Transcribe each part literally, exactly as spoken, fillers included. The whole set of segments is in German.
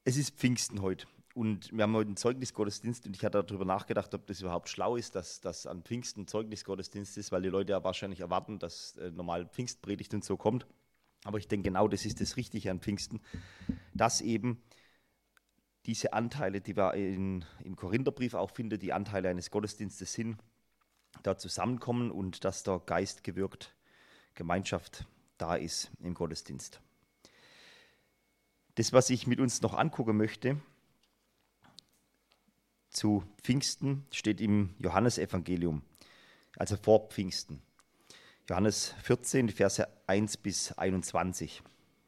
Es ist Pfingsten heute und wir haben heute einen Zeugnisgottesdienst und ich hatte darüber nachgedacht, ob das überhaupt schlau ist, dass das an Pfingsten ein Zeugnisgottesdienst ist, weil die Leute ja wahrscheinlich erwarten, dass äh, normal Pfingstpredigt und so kommt. Aber ich denke, genau das ist das Richtige an Pfingsten, dass eben diese Anteile, die wir in, im Korintherbrief auch finden, die Anteile eines Gottesdienstes sind, da zusammenkommen und dass der Geist gewirkt, Gemeinschaft da ist im Gottesdienst. Das, was ich mit uns noch angucken möchte, zu Pfingsten, steht im Johannesevangelium, also vor Pfingsten. Johannes vierzehn, die Verse eins bis einundzwanzig.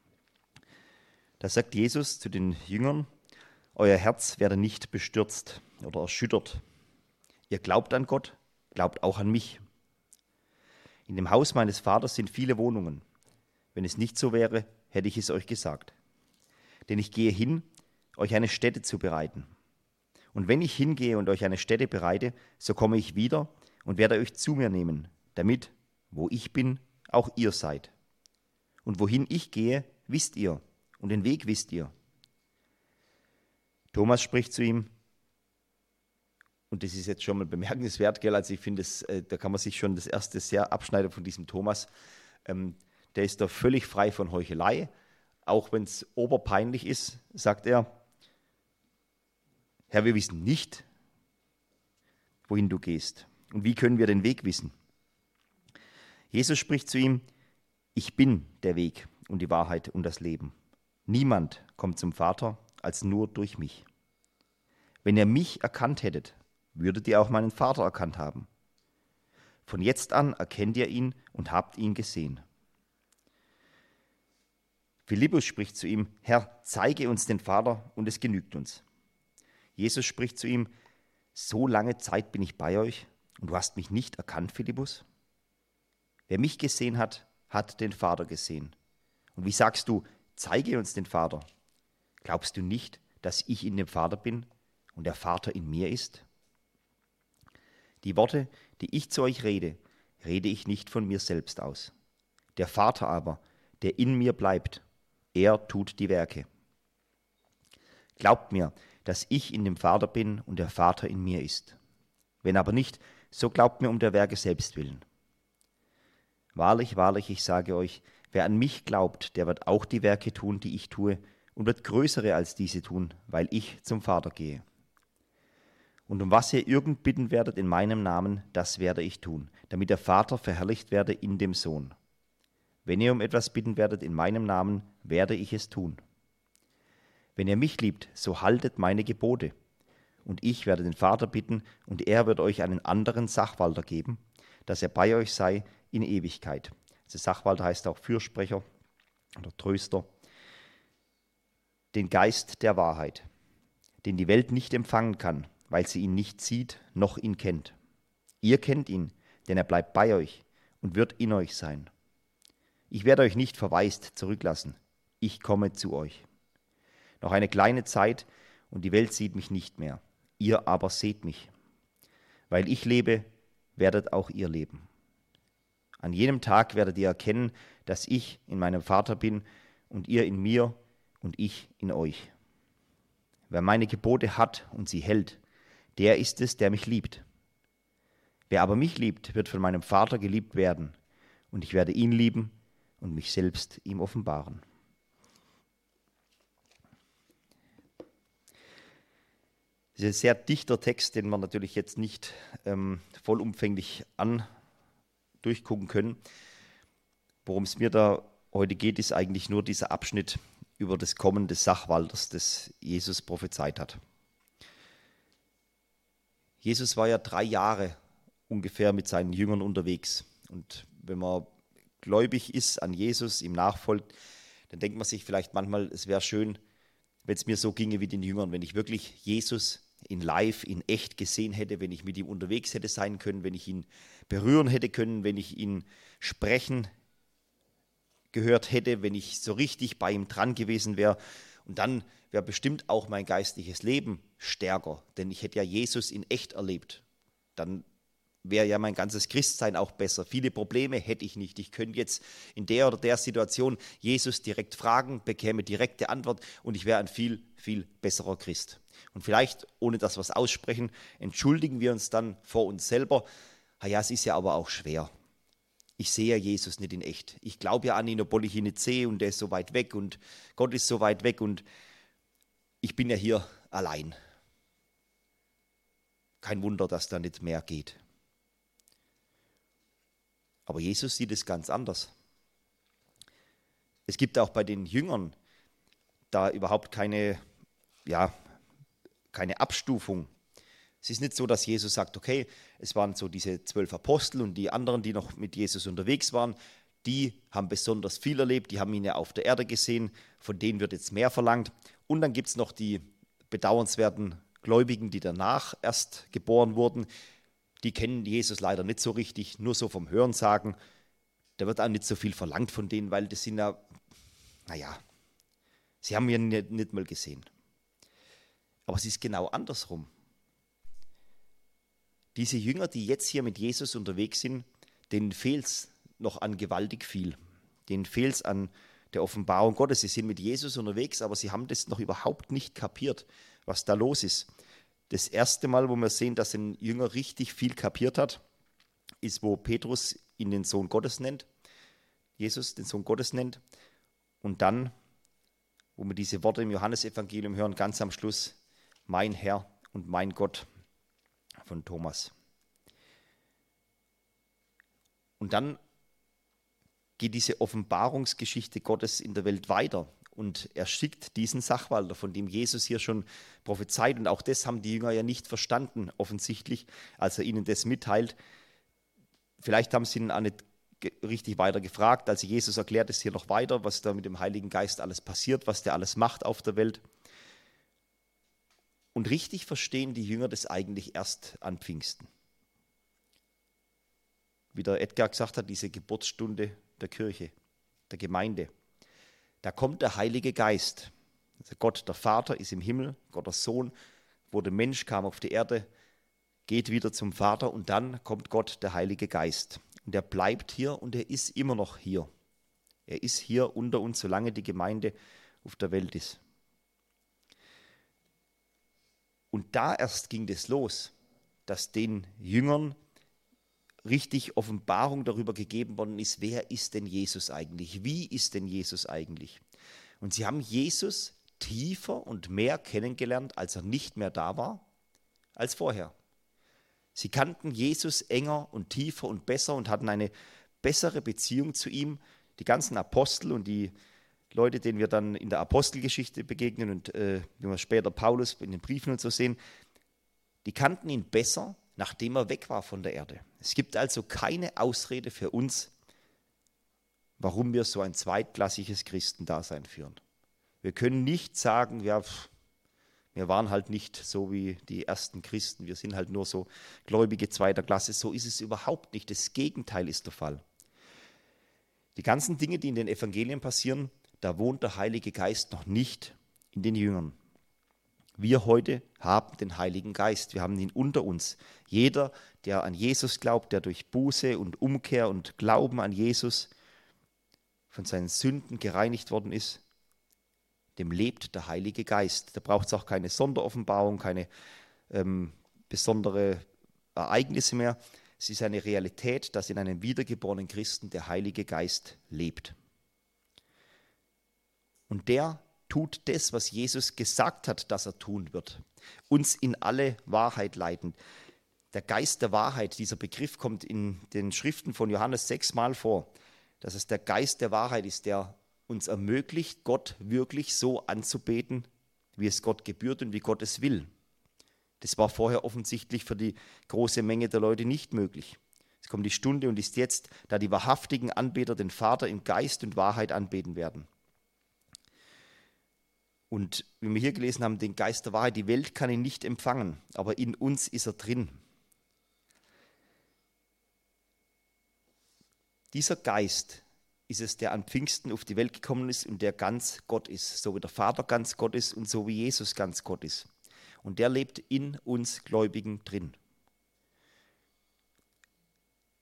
Da sagt Jesus zu den Jüngern: Euer Herz werde nicht bestürzt oder erschüttert. Ihr glaubt an Gott, glaubt auch an mich. In dem Haus meines Vaters sind viele Wohnungen. Wenn es nicht so wäre, hätte ich es euch gesagt. Denn ich gehe hin, euch eine Stätte zu bereiten. Und wenn ich hingehe und euch eine Stätte bereite, so komme ich wieder und werde euch zu mir nehmen, damit, wo ich bin, auch ihr seid. Und wohin ich gehe, wisst ihr, und den Weg wisst ihr. Thomas spricht zu ihm, und das ist jetzt schon mal bemerkenswert, gell? Also ich finde, äh, da kann man sich schon das erste sehr abschneiden von diesem Thomas. Ähm, der ist da völlig frei von Heuchelei. Auch wenn es oberpeinlich ist, sagt er, Herr, wir wissen nicht, wohin du gehst. Und wie können wir den Weg wissen? Jesus spricht zu ihm, ich bin der Weg und die Wahrheit und das Leben. Niemand kommt zum Vater als nur durch mich. Wenn ihr mich erkannt hättet, würdet ihr auch meinen Vater erkannt haben. Von jetzt an erkennt ihr ihn und habt ihn gesehen. Philippus spricht zu ihm, Herr, zeige uns den Vater und es genügt uns. Jesus spricht zu ihm, so lange Zeit bin ich bei euch und du hast mich nicht erkannt, Philippus? Wer mich gesehen hat, hat den Vater gesehen. Und wie sagst du, zeige uns den Vater? Glaubst du nicht, dass ich in dem Vater bin und der Vater in mir ist? Die Worte, die ich zu euch rede, rede ich nicht von mir selbst aus. Der Vater aber, der in mir bleibt, er tut die Werke. Glaubt mir, dass ich in dem Vater bin und der Vater in mir ist. Wenn aber nicht, so glaubt mir um der Werke selbst willen. Wahrlich, wahrlich, ich sage euch, wer an mich glaubt, der wird auch die Werke tun, die ich tue, und wird größere als diese tun, weil ich zum Vater gehe. Und um was ihr irgend bitten werdet in meinem Namen, das werde ich tun, damit der Vater verherrlicht werde in dem Sohn. Wenn ihr um etwas bitten werdet in meinem Namen, werde ich es tun. Wenn ihr mich liebt, so haltet meine Gebote. Und ich werde den Vater bitten, und er wird euch einen anderen Sachwalter geben, dass er bei euch sei in Ewigkeit. Also Sachwalter heißt auch Fürsprecher oder Tröster. Den Geist der Wahrheit, den die Welt nicht empfangen kann, weil sie ihn nicht sieht, noch ihn kennt. Ihr kennt ihn, denn er bleibt bei euch und wird in euch sein. Ich werde euch nicht verwaist zurücklassen. Ich komme zu euch. Noch eine kleine Zeit, und die Welt sieht mich nicht mehr. Ihr aber seht mich. Weil ich lebe, werdet auch ihr leben. An jenem Tag werdet ihr erkennen, dass ich in meinem Vater bin und ihr in mir und ich in euch. Wer meine Gebote hat und sie hält, der ist es, der mich liebt. Wer aber mich liebt, wird von meinem Vater geliebt werden, und ich werde ihn lieben und mich selbst ihm offenbaren. Das ist ein sehr dichter Text, den wir natürlich jetzt nicht ähm, vollumfänglich an durchgucken können. Worum es mir da heute geht, ist eigentlich nur dieser Abschnitt über das Kommen des Sachwalters, das Jesus prophezeit hat. Jesus war ja drei Jahre ungefähr mit seinen Jüngern unterwegs. Und wenn man gläubig ist, an Jesus, ihm nachfolgt, dann denkt man sich vielleicht manchmal, es wäre schön, wenn es mir so ginge wie den Jüngern, wenn ich wirklich Jesus in live, in echt gesehen hätte, wenn ich mit ihm unterwegs hätte sein können, wenn ich ihn berühren hätte können, wenn ich ihn sprechen gehört hätte, wenn ich so richtig bei ihm dran gewesen wäre. Und dann wäre bestimmt auch mein geistliches Leben stärker, denn ich hätte ja Jesus in echt erlebt. Dann wäre ja mein ganzes Christsein auch besser. Viele Probleme hätte ich nicht. Ich könnte jetzt in der oder der Situation Jesus direkt fragen, bekäme direkte Antwort und ich wäre ein viel, viel besserer Christ. Und vielleicht, ohne dass wir es aussprechen, entschuldigen wir uns dann vor uns selber. Ja, es ist ja aber auch schwer. Ich sehe ja Jesus nicht in echt. Ich glaube ja an ihn, obwohl ich ihn nicht sehe und er ist so weit weg und Gott ist so weit weg und ich bin ja hier allein. Kein Wunder, dass da nicht mehr geht. Aber Jesus sieht es ganz anders. Es gibt auch bei den Jüngern da überhaupt keine, ja, keine Abstufung. Es ist nicht so, dass Jesus sagt, okay, es waren so diese zwölf Apostel und die anderen, die noch mit Jesus unterwegs waren, die haben besonders viel erlebt, die haben ihn ja auf der Erde gesehen, von denen wird jetzt mehr verlangt. Und dann gibt es noch die bedauernswerten Gläubigen, die danach erst geboren wurden, die kennen Jesus leider nicht so richtig, nur so vom Hörensagen. Da wird auch nicht so viel verlangt von denen, weil das sind ja, naja, sie haben ihn nicht, nicht mal gesehen. Aber es ist genau andersrum. Diese Jünger, die jetzt hier mit Jesus unterwegs sind, denen fehlt es noch an gewaltig viel. Denen fehlt es an der Offenbarung Gottes. Sie sind mit Jesus unterwegs, aber sie haben das noch überhaupt nicht kapiert, was da los ist. Das erste Mal, wo wir sehen, dass ein Jünger richtig viel kapiert hat, ist, wo Petrus ihn den Sohn Gottes nennt, Jesus den Sohn Gottes nennt. Und dann, wo wir diese Worte im Johannesevangelium hören, ganz am Schluss, mein Herr und mein Gott von Thomas. Und dann geht diese Offenbarungsgeschichte Gottes in der Welt weiter. Und er schickt diesen Sachwalter, von dem Jesus hier schon prophezeit. Und auch das haben die Jünger ja nicht verstanden, offensichtlich, als er ihnen das mitteilt. Vielleicht haben sie ihn auch nicht richtig weiter gefragt. Also Jesus erklärt es hier noch weiter, was da mit dem Heiligen Geist alles passiert, was der alles macht auf der Welt. Und richtig verstehen die Jünger das eigentlich erst an Pfingsten. Wie der Edgar gesagt hat, diese Geburtsstunde der Kirche, der Gemeinde. Da kommt der Heilige Geist. Also Gott, der Vater, ist im Himmel, Gott, der Sohn, wurde Mensch, kam auf die Erde, geht wieder zum Vater und dann kommt Gott, der Heilige Geist. Und er bleibt hier und er ist immer noch hier. Er ist hier unter uns, solange die Gemeinde auf der Welt ist. Und da erst ging das los, dass den Jüngern richtig Offenbarung darüber gegeben worden ist, wer ist denn Jesus eigentlich? Wie ist denn Jesus eigentlich? Und sie haben Jesus tiefer und mehr kennengelernt, als er nicht mehr da war, als vorher. Sie kannten Jesus enger und tiefer und besser und hatten eine bessere Beziehung zu ihm. Die ganzen Apostel und die Leute, denen wir dann in der Apostelgeschichte begegnen und äh, wie wir später Paulus in den Briefen und so sehen, die kannten ihn besser, nachdem er weg war von der Erde. Es gibt also keine Ausrede für uns, warum wir so ein zweitklassiges Christendasein führen. Wir können nicht sagen, ja, pff, wir waren halt nicht so wie die ersten Christen, wir sind halt nur so Gläubige zweiter Klasse. So ist es überhaupt nicht. Das Gegenteil ist der Fall. Die ganzen Dinge, die in den Evangelien passieren, da wohnt der Heilige Geist noch nicht in den Jüngern. Wir heute haben den Heiligen Geist, wir haben ihn unter uns. Jeder, der an Jesus glaubt, der durch Buße und Umkehr und Glauben an Jesus von seinen Sünden gereinigt worden ist, dem lebt der Heilige Geist. Da braucht es auch keine Sonderoffenbarung, keine ähm, besondere Ereignisse mehr. Es ist eine Realität, dass in einem wiedergeborenen Christen der Heilige Geist lebt. Und der tut das, was Jesus gesagt hat, dass er tun wird. Uns in alle Wahrheit leiten. Der Geist der Wahrheit, dieser Begriff kommt in den Schriften von Johannes sechsmal vor, dass es der Geist der Wahrheit ist, der uns ermöglicht, Gott wirklich so anzubeten, wie es Gott gebührt und wie Gott es will. Das war vorher offensichtlich für die große Menge der Leute nicht möglich. Es kommt die Stunde und ist jetzt, da die wahrhaftigen Anbeter den Vater in Geist und Wahrheit anbeten werden. Und wie wir hier gelesen haben, den Geist der Wahrheit, die Welt kann ihn nicht empfangen, aber in uns ist er drin. Dieser Geist ist es, der an Pfingsten auf die Welt gekommen ist und der ganz Gott ist, so wie der Vater ganz Gott ist und so wie Jesus ganz Gott ist. Und der lebt in uns Gläubigen drin.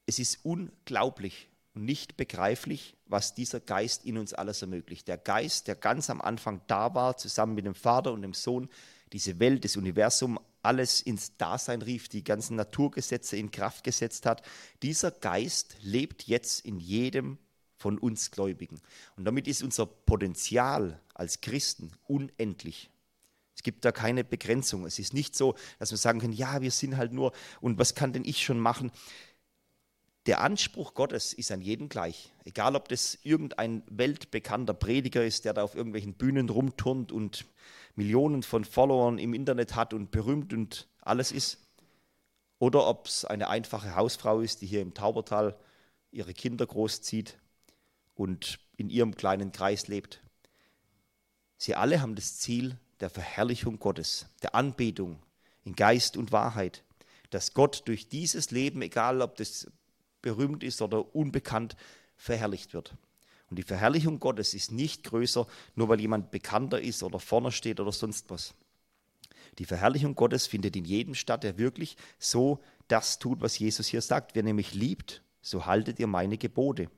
es ist unglaublich und nicht begreiflich, was dieser Geist in uns alles ermöglicht. Der Geist, der ganz am Anfang da war, zusammen mit dem Vater und dem Sohn, diese Welt, das Universum, alles ins Dasein rief, die ganzen Naturgesetze in Kraft gesetzt hat. Dieser Geist lebt jetzt in jedem von uns Gläubigen. Und damit ist unser Potenzial als Christen unendlich. Es gibt da keine Begrenzung. Es ist nicht so, dass wir sagen können, ja, wir sind halt nur, und was kann denn ich schon machen? Der Anspruch Gottes ist an jeden gleich. Egal, ob das irgendein weltbekannter Prediger ist, der da auf irgendwelchen Bühnen rumturnt und Millionen von Followern im Internet hat und berühmt und alles ist. Oder ob es eine einfache Hausfrau ist, die hier im Taubertal ihre Kinder großzieht und in ihrem kleinen Kreis lebt. Sie alle haben das Ziel der Verherrlichung Gottes, der Anbetung in Geist und Wahrheit, dass Gott durch dieses Leben, egal ob das berühmt ist oder unbekannt, verherrlicht wird. Und die Verherrlichung Gottes ist nicht größer, nur weil jemand bekannter ist oder vorne steht oder sonst was. Die Verherrlichung Gottes findet in jedem statt, der wirklich so das tut, was Jesus hier sagt. Wer nämlich liebt, so haltet ihr meine Gebote.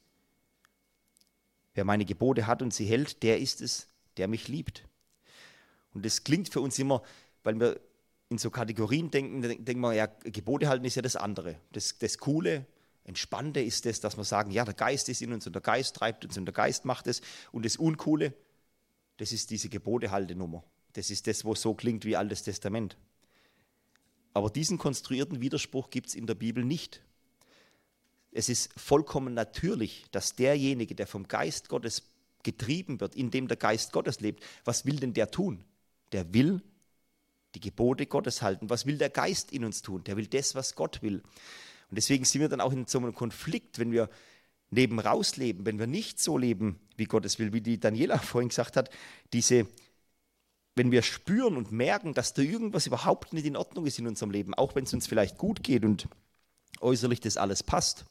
Wer meine Gebote hat und sie hält, der ist es, der mich liebt. Und das klingt für uns immer, weil wir in so Kategorien denken, denken wir, ja, Gebote halten ist ja das andere. Das, das Coole, Entspannte ist das, dass wir sagen, ja, der Geist ist in uns und der Geist treibt uns und der Geist macht es. Und das Uncoole, das ist diese Gebotehaltenummer. Das ist das, wo es so klingt wie Altes Testament. Aber diesen konstruierten Widerspruch gibt es in der Bibel nicht. Es ist vollkommen natürlich, dass derjenige, der vom Geist Gottes getrieben wird, in dem der Geist Gottes lebt, was will denn der tun? Der will die Gebote Gottes halten. Was will der Geist in uns tun? Der will das, was Gott will. Und deswegen sind wir dann auch in so einem Konflikt, wenn wir neben raus leben, wenn wir nicht so leben, wie Gott es will, wie die Daniela vorhin gesagt hat, diese, wenn wir spüren und merken, dass da irgendwas überhaupt nicht in Ordnung ist in unserem Leben, auch wenn es uns vielleicht gut geht und äußerlich das alles passt.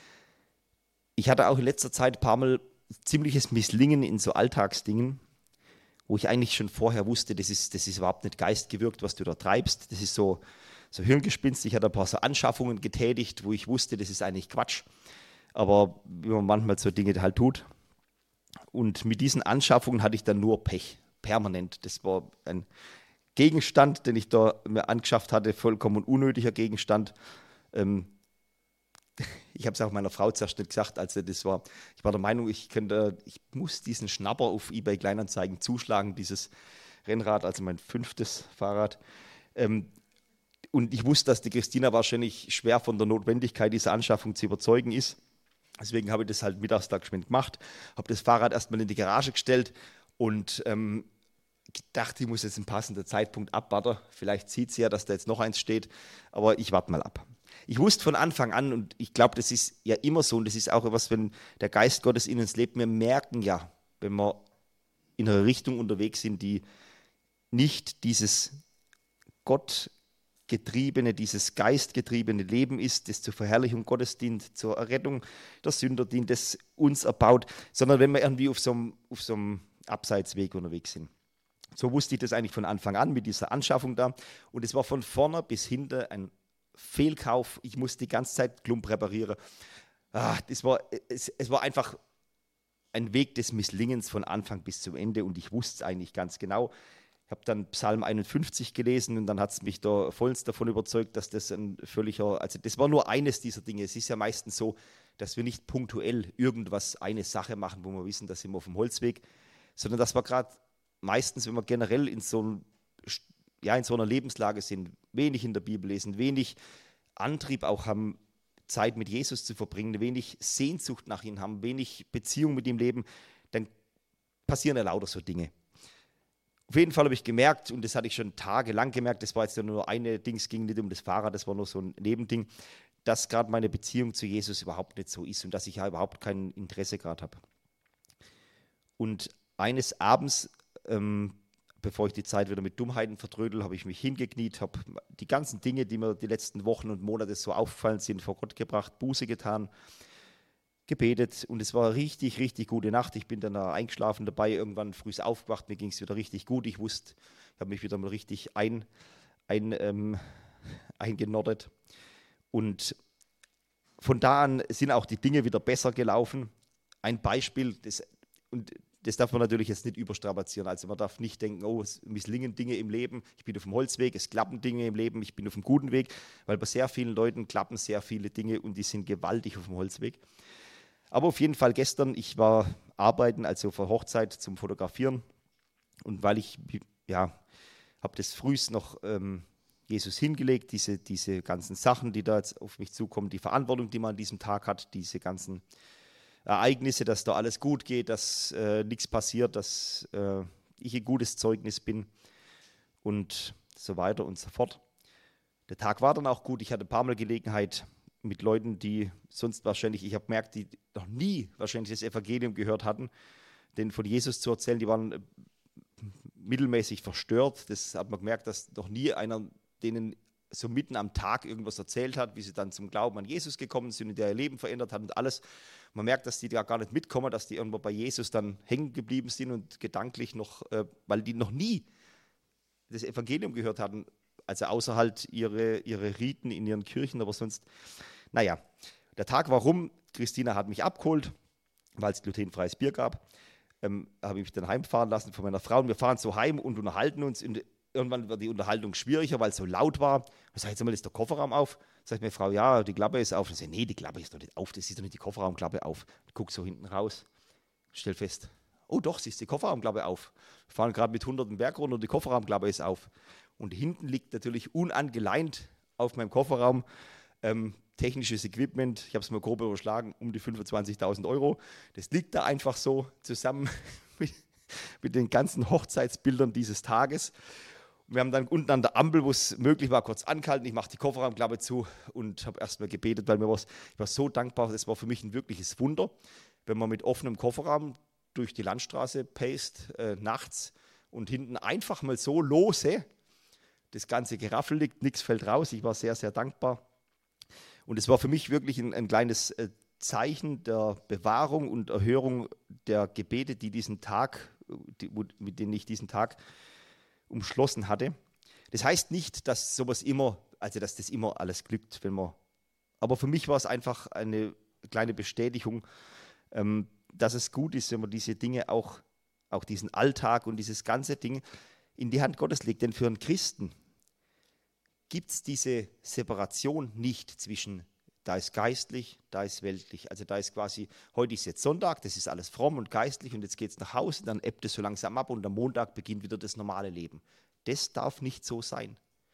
Ich hatte auch in letzter Zeit ein paar Mal ziemliches Misslingen in so Alltagsdingen, wo ich eigentlich schon vorher wusste, das ist, das ist überhaupt nicht geistgewirkt, was du da treibst. Das ist so, so Hirngespinst. Ich hatte ein paar so Anschaffungen getätigt, wo ich wusste, das ist eigentlich Quatsch. Aber wie man manchmal so Dinge halt tut. Und mit diesen Anschaffungen hatte ich dann nur Pech, permanent. Das war ein Gegenstand, den ich da mir angeschafft hatte, vollkommen unnötiger Gegenstand. Ähm, Ich habe es auch meiner Frau zuerst nicht gesagt, also das war, ich war der Meinung, ich könnte, ich muss diesen Schnapper auf eBay Kleinanzeigen zuschlagen, dieses Rennrad, also mein fünftes Fahrrad. Ähm, und ich wusste, dass die Christina wahrscheinlich schwer von der Notwendigkeit dieser Anschaffung zu überzeugen ist. Deswegen habe ich das halt mittags da geschwind gemacht, habe das Fahrrad erstmal in die Garage gestellt und ähm, dachte, ich muss jetzt einen passenden Zeitpunkt abwarten. Vielleicht sieht sie ja, dass da jetzt noch eins steht, aber ich warte mal ab. Ich wusste von Anfang an, und ich glaube, das ist ja immer so, und das ist auch etwas, wenn der Geist Gottes in uns lebt, wir merken ja, wenn wir in einer Richtung unterwegs sind, die nicht dieses gottgetriebene, dieses geistgetriebene Leben ist, das zur Verherrlichung Gottes dient, zur Errettung der Sünder dient, das uns erbaut, sondern wenn wir irgendwie auf so einem, auf so einem Abseitsweg unterwegs sind. So wusste ich das eigentlich von Anfang an mit dieser Anschaffung da, und es war von vorne bis hinten ein Fehlkauf. Ich musste die ganze Zeit Klump reparieren. Ah, das war, es, es war einfach ein Weg des Misslingens von Anfang bis zum Ende, und ich wusste es eigentlich ganz genau. Ich habe dann Psalm einundfünfzig gelesen und dann hat es mich da vollends davon überzeugt, dass das ein völliger, also das war nur eines dieser Dinge. Es ist ja meistens so, dass wir nicht punktuell irgendwas, eine Sache machen, wo wir wissen, da sind wir auf dem Holzweg, sondern dass wir gerade meistens, wenn wir generell in so einem ja, in so einer Lebenslage sind, wenig in der Bibel lesen, wenig Antrieb auch haben, Zeit mit Jesus zu verbringen, wenig Sehnsucht nach ihm haben, wenig Beziehung mit ihm leben, dann passieren ja lauter so Dinge. Auf jeden Fall habe ich gemerkt, und das hatte ich schon tagelang gemerkt, das war jetzt nur eine Ding, es ging nicht um das Fahrrad, das war nur so ein Nebending, dass gerade meine Beziehung zu Jesus überhaupt nicht so ist und dass ich ja überhaupt kein Interesse gerade habe. Und eines Abends, ähm, bevor ich die Zeit wieder mit Dummheiten vertrödel, habe ich mich hingekniet, habe die ganzen Dinge, die mir die letzten Wochen und Monate so aufgefallen sind, vor Gott gebracht, Buße getan, gebetet, und es war eine richtig, richtig gute Nacht. Ich bin dann eingeschlafen dabei, irgendwann früh aufgewacht, mir ging es wieder richtig gut. Ich wusste, ich habe mich wieder mal richtig ein, ein, ähm, eingenordet. Und von da an sind auch die Dinge wieder besser gelaufen. Ein Beispiel, das, und das darf man natürlich jetzt nicht überstrapazieren. Also man darf nicht denken, oh, es misslingen Dinge im Leben, ich bin auf dem Holzweg, es klappen Dinge im Leben, ich bin auf dem guten Weg, weil bei sehr vielen Leuten klappen sehr viele Dinge und die sind gewaltig auf dem Holzweg. Aber auf jeden Fall gestern, ich war arbeiten, also für Hochzeit zum Fotografieren, und weil ich, ja, habe das frühst noch ähm, Jesus hingelegt, diese, diese ganzen Sachen, die da jetzt auf mich zukommen, die Verantwortung, die man an diesem Tag hat, diese ganzen Ereignisse, dass da alles gut geht, dass äh, nichts passiert, dass äh, ich ein gutes Zeugnis bin und so weiter und so fort. Der Tag war dann auch gut. Ich hatte ein paar Mal Gelegenheit mit Leuten, die sonst wahrscheinlich, ich habe gemerkt, die noch nie wahrscheinlich das Evangelium gehört hatten, denen von Jesus zu erzählen, die waren äh, mittelmäßig verstört. Das hat man gemerkt, dass noch nie einer denen so mitten am Tag irgendwas erzählt hat, wie sie dann zum Glauben an Jesus gekommen sind und der ihr Leben verändert hat und alles. Man merkt, dass die da gar nicht mitkommen, dass die irgendwo bei Jesus dann hängen geblieben sind und gedanklich noch, äh, weil die noch nie das Evangelium gehört hatten, also außer halt ihre, ihre Riten in ihren Kirchen, aber sonst, naja, der Tag war rum, Christina hat mich abgeholt, weil es glutenfreies Bier gab, ähm, habe ich mich dann heimfahren lassen von meiner Frau und wir fahren so heim und unterhalten uns. Und irgendwann wird die Unterhaltung schwieriger, weil es so laut war. Ich sage, jetzt mal, ist der Kofferraum auf? Sagt meine Frau, ja, die Klappe ist auf. Ich sage, nee, die Klappe ist doch nicht auf, das ist doch nicht die Kofferraumklappe auf. Ich gucke so hinten raus, stell fest, oh doch, sie ist die Kofferraumklappe auf. Wir fahren gerade mit hunderten Berg runter und die Kofferraumklappe ist auf. Und hinten liegt natürlich unangeleint auf meinem Kofferraum ähm, technisches Equipment, ich habe es mal grob überschlagen, um die fünfundzwanzigtausend Euro. Das liegt da einfach so zusammen mit, mit den ganzen Hochzeitsbildern dieses Tages. Wir haben dann unten an der Ampel, wo es möglich war, kurz angehalten. Ich mache die Kofferraumklappe zu und habe erstmal gebetet, weil mir was, ich war so dankbar. Das war für mich ein wirkliches Wunder, wenn man mit offenem Kofferraum durch die Landstraße paced, äh, nachts und hinten einfach mal so lose das ganze Geraffel liegt, nichts fällt raus. Ich war sehr, sehr dankbar. Und es war für mich wirklich ein, ein kleines äh, Zeichen der Bewahrung und Erhörung der Gebete, die diesen Tag, die, mit denen ich diesen Tag umschlossen hatte. Das heißt nicht, dass sowas immer, also dass das immer alles glückt, wenn man. Aber für mich war es einfach eine kleine Bestätigung, ähm, dass es gut ist, wenn man diese Dinge auch, auch diesen Alltag und dieses ganze Ding in die Hand Gottes legt. Denn für einen Christen gibt es diese Separation nicht zwischen, da ist geistlich, da ist weltlich. Also da ist quasi, heute ist jetzt Sonntag, das ist alles fromm und geistlich und jetzt geht es nach Hause, dann ebbt es so langsam ab und am Montag beginnt wieder das normale Leben. Das darf nicht so sein.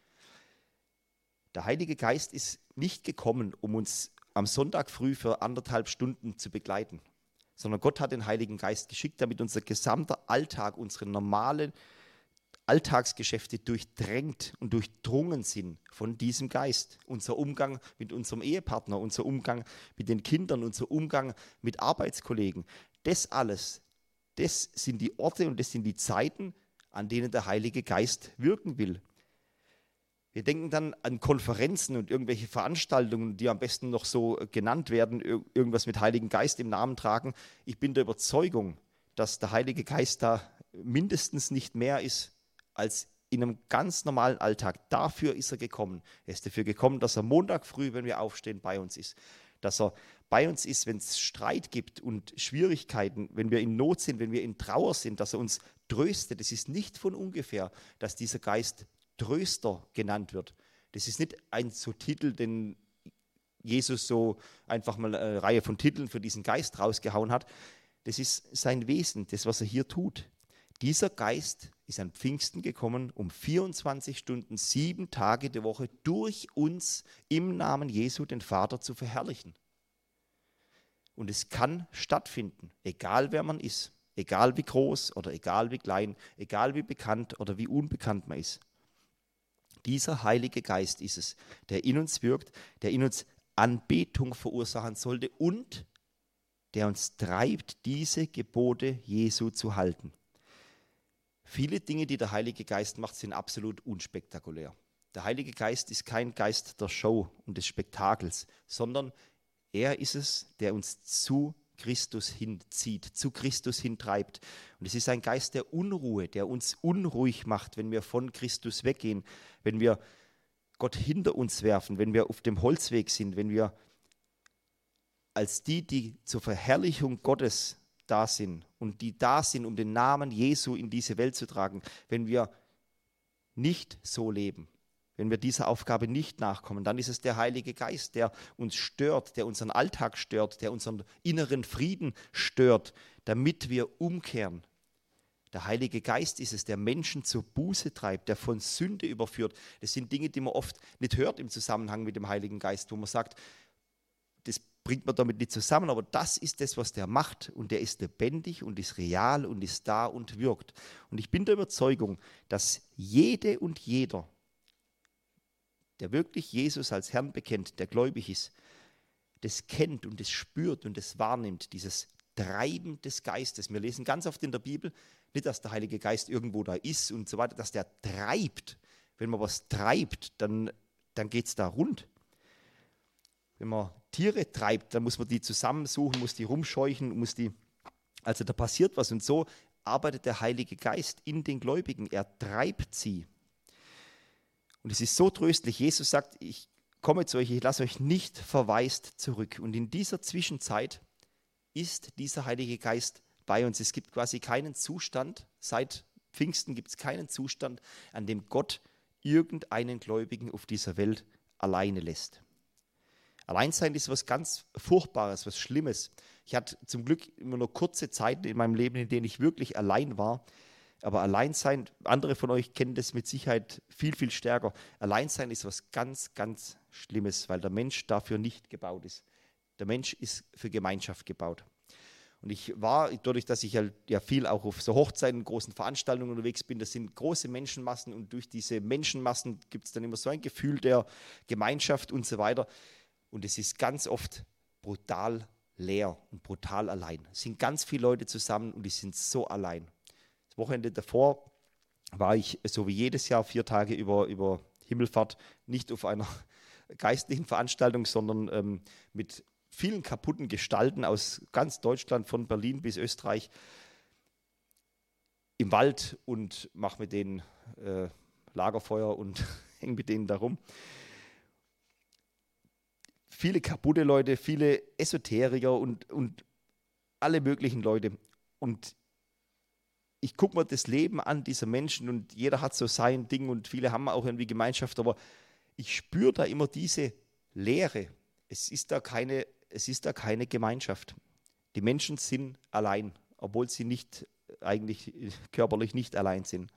Der Heilige Geist ist nicht gekommen, um uns am Sonntag früh für anderthalb Stunden zu begleiten, sondern Gott hat den Heiligen Geist geschickt, damit unser gesamter Alltag, unsere normalen Alltagsgeschäfte durchdrängt und durchdrungen sind von diesem Geist. Unser Umgang mit unserem Ehepartner, unser Umgang mit den Kindern, unser Umgang mit Arbeitskollegen, das alles, das sind die Orte und das sind die Zeiten, an denen der Heilige Geist wirken will. Wir denken dann an Konferenzen und irgendwelche Veranstaltungen, die am besten noch so genannt werden, irgendwas mit Heiligen Geist im Namen tragen. Ich bin der Überzeugung, dass der Heilige Geist da mindestens nicht mehr ist als in einem ganz normalen Alltag. Dafür ist er gekommen. Er ist dafür gekommen, dass er Montag früh, wenn wir aufstehen, bei uns ist. Dass er bei uns ist, wenn es Streit gibt und Schwierigkeiten, wenn wir in Not sind, wenn wir in Trauer sind, dass er uns tröstet. Es ist nicht von ungefähr, dass dieser Geist Tröster genannt wird. Das ist nicht ein so Titel, den Jesus so einfach mal eine Reihe von Titeln für diesen Geist rausgehauen hat. Das ist sein Wesen, das, was er hier tut. Dieser Geist ist an Pfingsten gekommen, um vierundzwanzig Stunden, sieben Tage die Woche durch uns im Namen Jesu den Vater zu verherrlichen. Und es kann stattfinden, egal wer man ist, egal wie groß oder egal wie klein, egal wie bekannt oder wie unbekannt man ist. Dieser Heilige Geist ist es, der in uns wirkt, der in uns Anbetung verursachen sollte und der uns treibt, diese Gebote Jesu zu halten. Viele Dinge, die der Heilige Geist macht, sind absolut unspektakulär. Der Heilige Geist ist kein Geist der Show und des Spektakels, sondern er ist es, der uns zu Christus hinzieht, zu Christus hintreibt. Und es ist ein Geist der Unruhe, der uns unruhig macht, wenn wir von Christus weggehen, wenn wir Gott hinter uns werfen, wenn wir auf dem Holzweg sind, wenn wir als die, die zur Verherrlichung Gottes da sind und die da sind, um den Namen Jesu in diese Welt zu tragen, wenn wir nicht so leben, wenn wir dieser Aufgabe nicht nachkommen, dann ist es der Heilige Geist, der uns stört, der unseren Alltag stört, der unseren inneren Frieden stört, damit wir umkehren. Der Heilige Geist ist es, der Menschen zur Buße treibt, der von Sünde überführt. Das sind Dinge, die man oft nicht hört im Zusammenhang mit dem Heiligen Geist, wo man sagt, das bringt man damit nicht zusammen, aber das ist das, was der macht, und der ist lebendig und ist real und ist da und wirkt. Und ich bin der Überzeugung, dass jede und jeder, der wirklich Jesus als Herrn bekennt, der gläubig ist, das kennt und das spürt und das wahrnimmt, dieses Treiben des Geistes. Wir lesen ganz oft in der Bibel, nicht, dass der Heilige Geist irgendwo da ist und so weiter, dass der treibt. Wenn man was treibt, dann, dann geht es da rund. Wenn man Tiere treibt, dann muss man die zusammensuchen, muss die rumscheuchen, muss die, also da passiert was. Und so arbeitet der Heilige Geist in den Gläubigen. Er treibt sie. Und es ist so tröstlich. Jesus sagt, ich komme zu euch, ich lasse euch nicht verwaist zurück. Und in dieser Zwischenzeit ist dieser Heilige Geist bei uns. Es gibt quasi keinen Zustand, seit Pfingsten gibt es keinen Zustand, an dem Gott irgendeinen Gläubigen auf dieser Welt alleine lässt. Alleinsein ist was ganz Furchtbares, was Schlimmes. Ich hatte zum Glück immer nur kurze Zeiten in meinem Leben, in denen ich wirklich allein war. Aber Alleinsein, andere von euch kennen das mit Sicherheit viel, viel stärker. Alleinsein ist was ganz, ganz Schlimmes, weil der Mensch dafür nicht gebaut ist. Der Mensch ist für Gemeinschaft gebaut. Und ich war, dadurch, dass ich halt ja viel auch auf so Hochzeiten, großen Veranstaltungen unterwegs bin, das sind große Menschenmassen, und durch diese Menschenmassen gibt es dann immer so ein Gefühl der Gemeinschaft und so weiter. Und es ist ganz oft brutal leer und brutal allein. Es sind ganz viele Leute zusammen und die sind so allein. Das Wochenende davor war ich, so wie jedes Jahr, vier Tage über, über Himmelfahrt, nicht auf einer geistlichen Veranstaltung, sondern ähm, mit vielen kaputten Gestalten aus ganz Deutschland, von Berlin bis Österreich, im Wald und mache mit denen äh, Lagerfeuer und hänge mit denen da rum. Viele kaputte Leute, viele Esoteriker und, und alle möglichen Leute. Und ich gucke mir das Leben an dieser Menschen, und jeder hat so sein Ding und viele haben auch irgendwie Gemeinschaft, aber ich spüre da immer diese Leere. Es ist da keine, es ist da keine Gemeinschaft. Die Menschen sind allein, obwohl sie nicht, eigentlich körperlich nicht allein sind,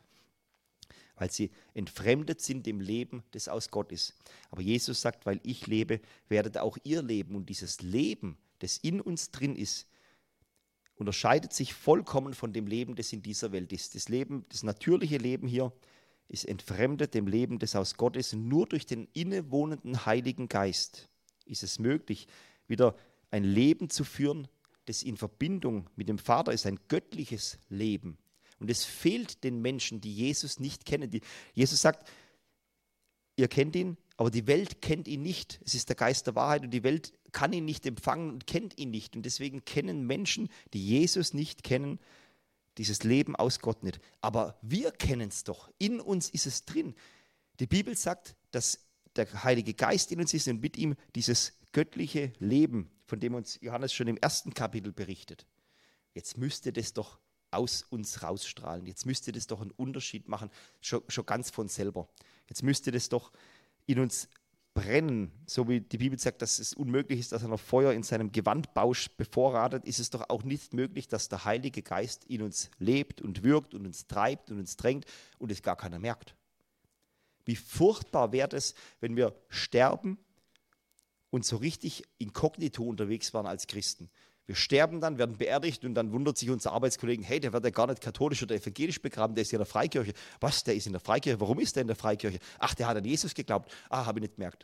weil sie entfremdet sind dem Leben, das aus Gott ist. Aber Jesus sagt, weil ich lebe, werdet auch ihr leben. Und dieses Leben, das in uns drin ist, unterscheidet sich vollkommen von dem Leben, das in dieser Welt ist. Das Leben, das natürliche Leben hier ist entfremdet dem Leben, das aus Gott ist. Und nur durch den innewohnenden Heiligen Geist ist es möglich, wieder ein Leben zu führen, das in Verbindung mit dem Vater ist, ein göttliches Leben. Und es fehlt den Menschen, die Jesus nicht kennen. Die, Jesus sagt, ihr kennt ihn, aber die Welt kennt ihn nicht. Es ist der Geist der Wahrheit und die Welt kann ihn nicht empfangen und kennt ihn nicht. Und deswegen kennen Menschen, die Jesus nicht kennen, dieses Leben aus Gott nicht. Aber wir kennen es doch. In uns ist es drin. Die Bibel sagt, dass der Heilige Geist in uns ist und mit ihm dieses göttliche Leben, von dem uns Johannes schon im ersten Kapitel berichtet. Jetzt müsste das doch aus uns rausstrahlen. Jetzt müsste das doch einen Unterschied machen, schon, schon ganz von selber. Jetzt müsste das doch in uns brennen, so wie die Bibel sagt, dass es unmöglich ist, dass er noch Feuer in seinem Gewandbausch bevorratet, ist es doch auch nicht möglich, dass der Heilige Geist in uns lebt und wirkt und uns treibt und uns drängt und es gar keiner merkt. Wie furchtbar wäre es, wenn wir sterben und so richtig inkognito unterwegs waren als Christen. Wir sterben dann, werden beerdigt und dann wundert sich unser Arbeitskollegen, hey, der wird ja gar nicht katholisch oder evangelisch begraben, der ist ja in der Freikirche. Was, der ist in der Freikirche? Warum ist der in der Freikirche? Ach, der hat an Jesus geglaubt. Ah, habe ich nicht gemerkt.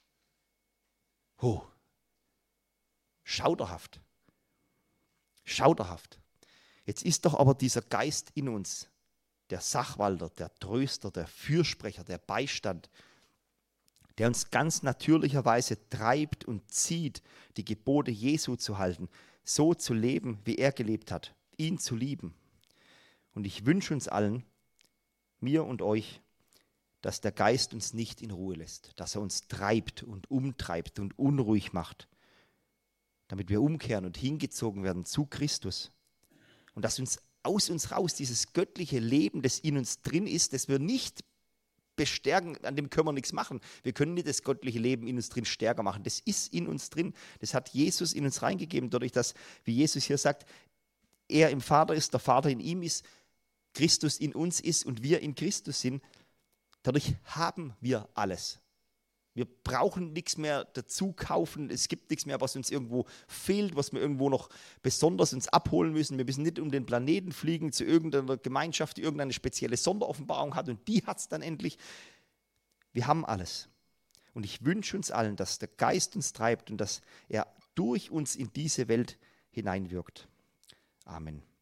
Huh. Schauderhaft. Schauderhaft. Jetzt ist doch aber dieser Geist in uns, der Sachwalter, der Tröster, der Fürsprecher, der Beistand, der uns ganz natürlicherweise treibt und zieht, die Gebote Jesu zu halten, so zu leben, wie er gelebt hat, ihn zu lieben. Und ich wünsche uns allen, mir und euch, dass der Geist uns nicht in Ruhe lässt, dass er uns treibt und umtreibt und unruhig macht. damit wir umkehren und hingezogen werden zu Christus. Und dass uns aus uns raus dieses göttliche Leben, das in uns drin ist, das wir nicht bestärken, an dem können wir nichts machen. Wir können nicht das göttliche Leben in uns drin stärker machen. Das ist in uns drin. Das hat Jesus in uns reingegeben, dadurch, dass, wie Jesus hier sagt, er im Vater ist, der Vater in ihm ist, Christus in uns ist und wir in Christus sind. Dadurch haben wir alles. Wir brauchen nichts mehr dazu kaufen. Es gibt nichts mehr, was uns irgendwo fehlt, was wir irgendwo noch besonders uns abholen müssen. Wir müssen nicht um den Planeten fliegen zu irgendeiner Gemeinschaft, die irgendeine spezielle Sonderoffenbarung hat und die hat es dann endlich. Wir haben alles. Und ich wünsche uns allen, dass der Geist uns treibt und dass er durch uns in diese Welt hineinwirkt. Amen.